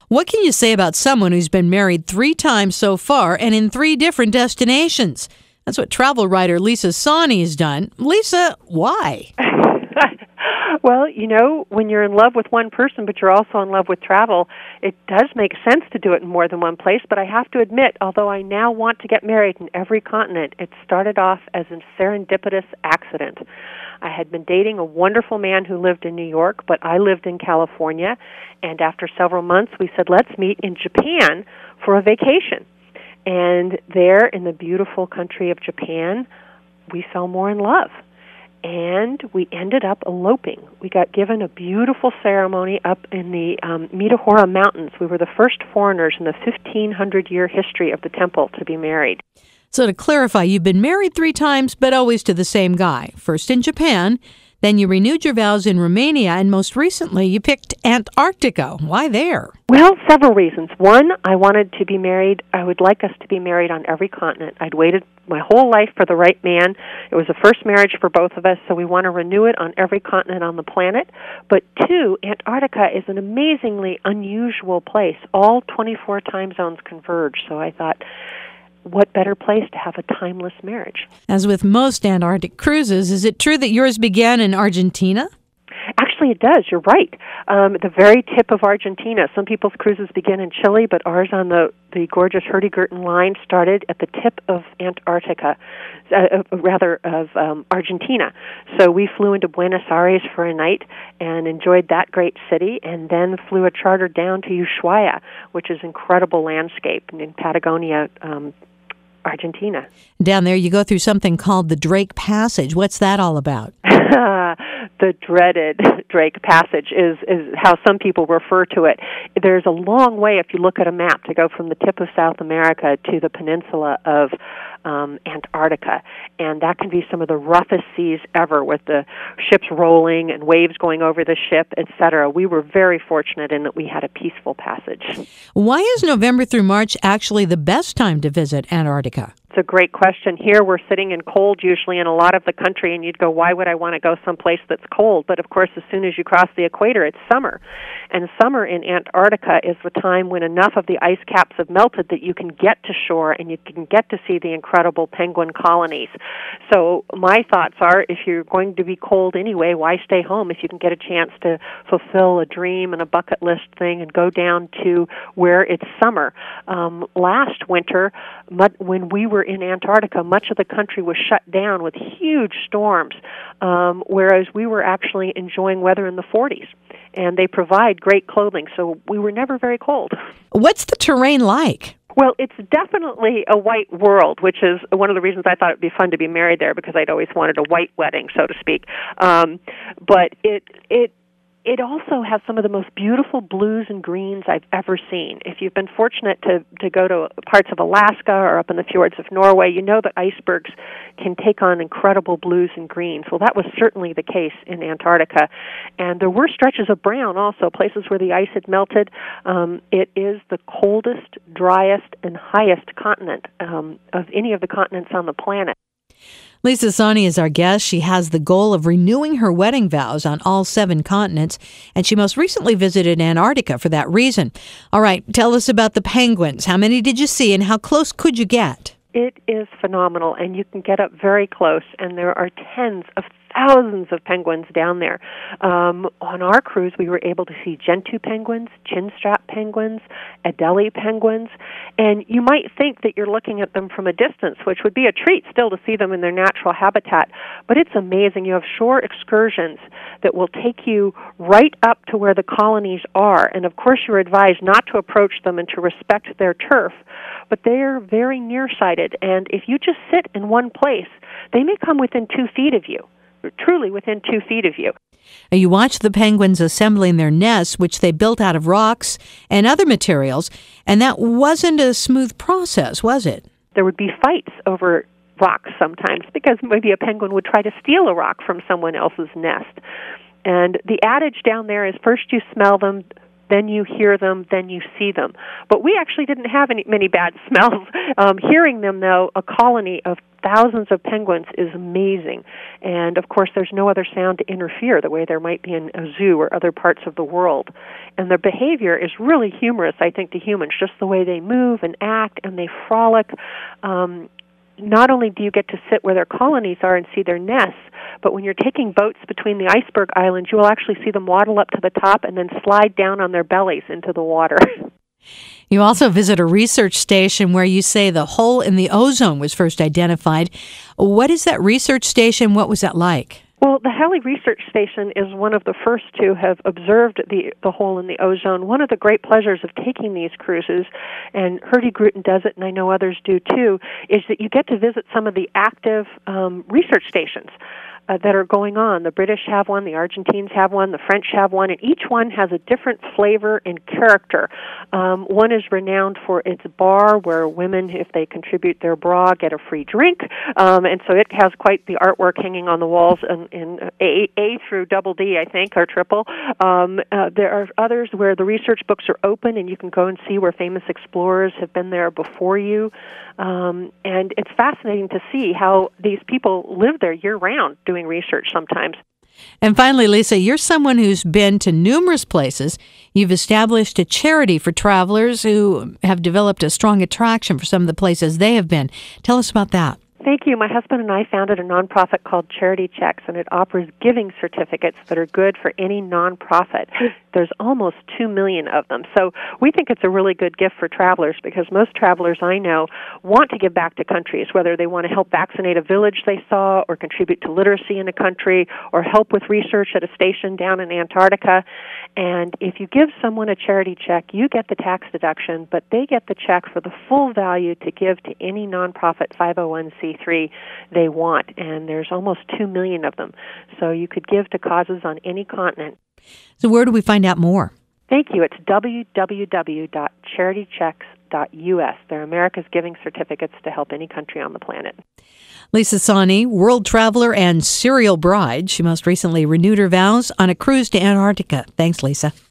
What can you say about someone who's been married 3 times so far and in 3 different destinations? That's what travel writer Lisa Sawney has done. Lisa, why? Well, when you're in love with one person, but you're also in love with travel, it does make sense to do it in more than one place. But I have to admit, although I now want to get married in every continent, it started off as a serendipitous accident. I had been dating a wonderful man who lived in New York, but I lived in California. And after several months, we said, let's meet in Japan for a vacation. And there in the beautiful country of Japan, we fell more in love. And we ended up eloping. We got given a beautiful ceremony up in the Mitahora Mountains. We were the first foreigners in the 1,500-year history of the temple to be married. So to clarify, you've been married 3 times, but always to the same guy. First in Japan, then you renewed your vows in Romania, and most recently you picked Antarctica. Why there? Well, several reasons. One, I wanted to be married. I would like us to be married on every continent. I'd waited my whole life for the right man. It was a first marriage for both of us, so we want to renew it on every continent on the planet. But 2, Antarctica is an amazingly unusual place. All 24 time zones converge, so I thought, what better place to have a timeless marriage? As with most Antarctic cruises, is it true that yours began in Argentina? Actually, it does. You're right. The very tip of Argentina. Some people's cruises begin in Chile, but ours on the gorgeous Hurtigruten line started at the tip of Antarctica, of Argentina. So we flew into Buenos Aires for a night and enjoyed that great city, and then flew a charter down to Ushuaia, which is incredible landscape in Patagonia, Argentina. Down there you go through something called the Drake Passage. What's that all about? The dreaded Drake Passage is how some people refer to it. There's a long way, if you look at a map, to go from the tip of South America to the peninsula of Antarctica, and that can be some of the roughest seas ever, with the ships rolling and waves going over the ship, etc. We were very fortunate in that we had a peaceful passage. Why is November through March actually the best time to visit Antarctica? It's a great question. Here we're sitting in cold usually in a lot of the country, and you'd go, why would I want to go someplace that's cold? But of course, as soon as you cross the equator, it's summer. And summer in Antarctica is the time when enough of the ice caps have melted that you can get to shore and you can get to see the incredible penguin colonies. So my thoughts are, if you're going to be cold anyway, why stay home if you can get a chance to fulfill a dream and a bucket list thing and go down to where it's summer? Last winter, when we were in Antarctica, much of the country was shut down with huge storms, whereas we were actually enjoying weather in the 40s. And they provide great clothing, so we were never very cold. What's the terrain like? Well, it's definitely a white world, which is one of the reasons I thought it would be fun to be married there, because I'd always wanted a white wedding, so to speak. But it also has some of the most beautiful blues and greens I've ever seen. If you've been fortunate to go to parts of Alaska or up in the fjords of Norway, you know that icebergs can take on incredible blues and greens. Well, that was certainly the case in Antarctica. And there were stretches of brown also, places where the ice had melted. It is the coldest, driest, and highest continent of any of the continents on the planet. Lisa Sawney is our guest. She has the goal of renewing her wedding vows on all 7 continents, and she most recently visited Antarctica for that reason. All right, tell us about the penguins. How many did you see, and how close could you get? It is phenomenal, and you can get up very close, and there are tens of thousands of penguins down there. On our cruise, we were able to see gentoo penguins, chinstrap penguins, Adelie penguins, and you might think that you're looking at them from a distance, which would be a treat still to see them in their natural habitat, but it's amazing. You have shore excursions that will take you right up to where the colonies are, and of course you're advised not to approach them and to respect their turf, but they are very nearsighted, and if you just sit in one place, they may come within 2 feet of you. Truly within 2 feet of you. You watch the penguins assembling their nests, which they built out of rocks and other materials, and that wasn't a smooth process, was it? There would be fights over rocks sometimes, because maybe a penguin would try to steal a rock from someone else's nest. And the adage down there is, first you smell them, then you hear them, then you see them. But we actually didn't have many bad smells. Hearing them, though, a colony of thousands of penguins is amazing. And, of course, there's no other sound to interfere the way there might be in a zoo or other parts of the world. And their behavior is really humorous, I think, to humans, just the way they move and act and they frolic. Not only do you get to sit where their colonies are and see their nests, but when you're taking boats between the iceberg islands, you will actually see them waddle up to the top and then slide down on their bellies into the water. You also visit a research station where you say the hole in the ozone was first identified. What is that research station? What was that like? Well, the Halley Research Station is one of the first to have observed the hole in the ozone. One of the great pleasures of taking these cruises, and Hurtigruten does it, and I know others do too, is that you get to visit some of the active research stations that are going on. The British have one, the Argentines have one, the French have one, and each one has a different flavor and character. One is renowned for its bar, where women, if they contribute their bra, get a free drink, and so it has quite the artwork hanging on the walls in A through double D, I think, or triple. There are others where the research books are open, and you can go and see where famous explorers have been there before you. And it's fascinating to see how these people live there year-round doing research sometimes. And finally, Lisa, you're someone who's been to numerous places. You've established a charity for travelers who have developed a strong attraction for some of the places they have been. Tell us about that. Thank you. My husband and I founded a nonprofit called Charity Checks, and it offers giving certificates that are good for any nonprofit. There's almost 2 million of them. So we think it's a really good gift for travelers because most travelers I know want to give back to countries, whether they want to help vaccinate a village they saw or contribute to literacy in a country or help with research at a station down in Antarctica. And if you give someone a charity check, you get the tax deduction, but they get the check for the full value to give to any nonprofit 501c3 they want. And there's almost 2 million of them. So you could give to causes on any continent. So where do we find out more? Thank you. It's www.charitychecks.us. They're America's giving certificates to help any country on the planet. Lisa Sawney, world traveler and serial bride. She most recently renewed her vows on a cruise to Antarctica. Thanks, Lisa.